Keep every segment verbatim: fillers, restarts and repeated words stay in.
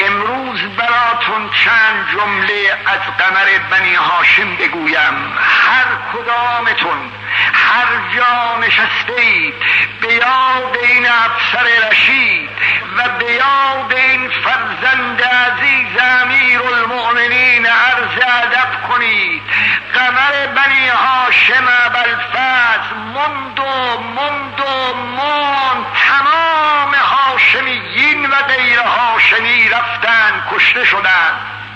امروز براتون چند جمله از قمر بنی هاشم بگویم. هر کدامتون هر جا نشسته اید به یاد این افسر رشید و به یاد این فرزند عزیز امیرالمؤمنین عرض ادب کنید. قمر بنی هاشم ابوالفضل مند و مند و مند، تمام هاشمیین و غیر هاشمی رفتن کشته شدن.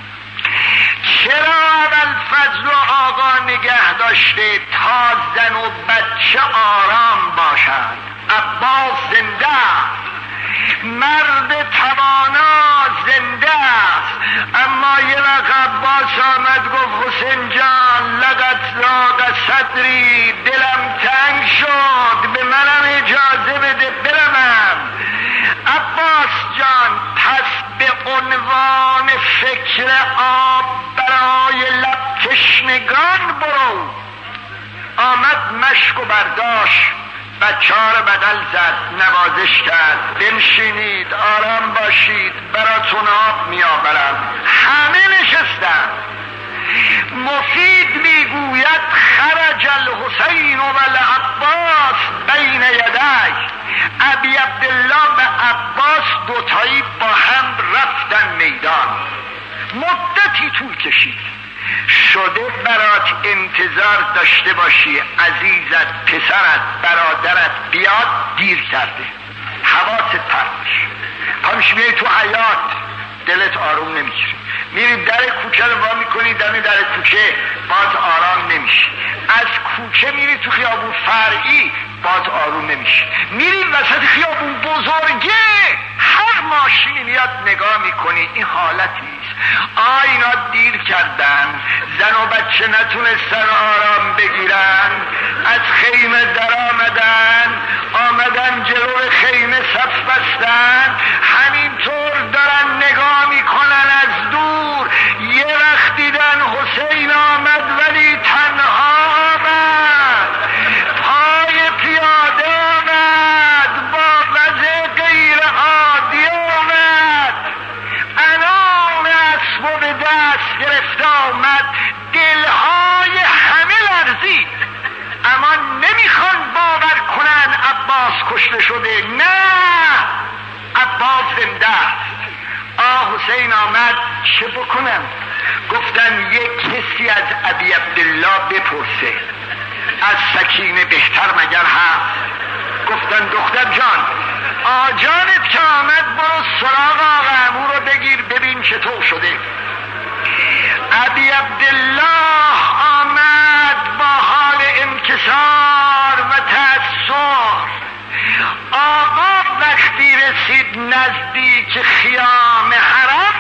چرا ابوالفضل و آقا نگه داشته تا زن و بچه آرام باشد؟ عباس زنده است، مرد توانا زنده است. اما یه وقت عباس آمد گفت حسین جان لقد ضاق صدری، دلم تنگ شد، به منم اجازه بده برمم. عباس جان پس به عنوان فکر آب برای لب تشنگان برو. آمد مشک و برداشت، بچه ها رو بدل زد، نوازش کرد، بنشینید آرام باشید براتون آب میآورم. همه نشستن. مفید میگوید خرج الحسین و العباس بین یدی. ابی عبدالله و عباس دوتایی با هم رفتن میدان. مدتی طول کشید. شده برات انتظار داشته باشی عزیزت، پسرت، برادرت بیاد، دیر کرده، حواست پرت بشه. پاش میای تو حیات دلت آروم نمیگیره، میری در کوچه رو وا میکنی، دمی در کوچه باز آرام نمیشی. از کوچه میری تو خیابون فرعی باز آروم نمیشی. میری وسط خیابون بزرگه، هر ماشینی میاد نگاه میکنی، این حالتی است. آ اینا دیر کردن، زن و بچه نتونستن آرام بگیرن، از خیمه در آمدن، آمدن جلو خیمه صف بستن، همینطور دارن نگاه میکنن از دور. یه وقت دیدن حسین آمد ولی تنها آمد، پای پیاده آمد، با وضع غیر عادی آمد، انان اسب به دست گرفته آمد. دلهای همه لرزید، اما نمیخوان باور کنن عباس کشته شده. نه، عباس زنده است. آه حسین آمد، چه بکنم؟ گفتن یک کسی از ابی عبدالله بپرسه، از سکینه بهتر مگر هست؟ گفتن دختر جان، آجانت که آمد برو سراغ آقا عمو رو بگیر ببین چطور شده. ابی عبدالله آمد با حال انکسار و تأثر. آقا وقتی رسید نزدیک خیام حرم،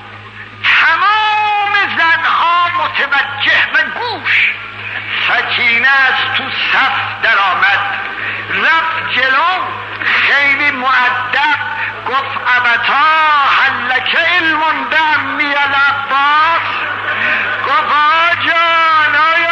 تمام زنها متوجه و گوش. سکینه از تو صف در آمد، رفت جلو، خیلی مؤدب گفت ابتا هلک علم دمی العباس. گفت آجان آی